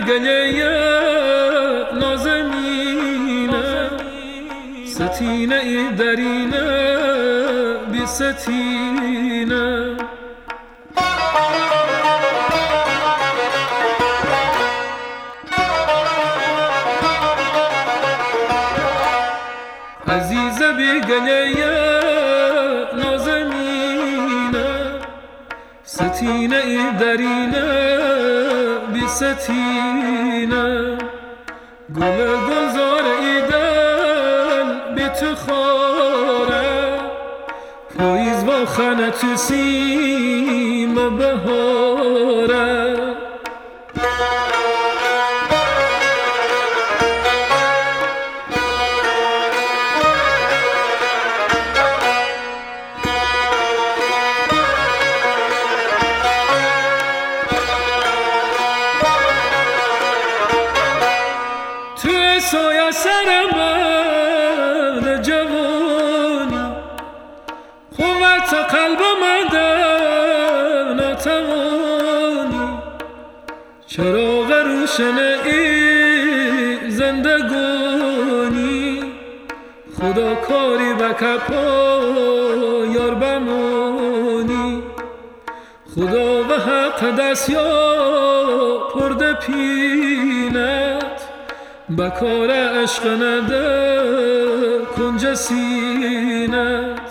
گله نازمینه ستینه ای درینه بی ستینه عزیزه بی گله نازمینه ستینه ای درینه بی ستینه گل گلزار ای دل بی تو خاره پاییز با خانه تو سیم بهاره توی سایه سر من جوانی قوت قلب من در ناتوانی چراغ روشن ای زندگانی خدا کاری بکپا یار بمانی خدا و حق دست یا پرده پینت بکار عشق نده کنج سینت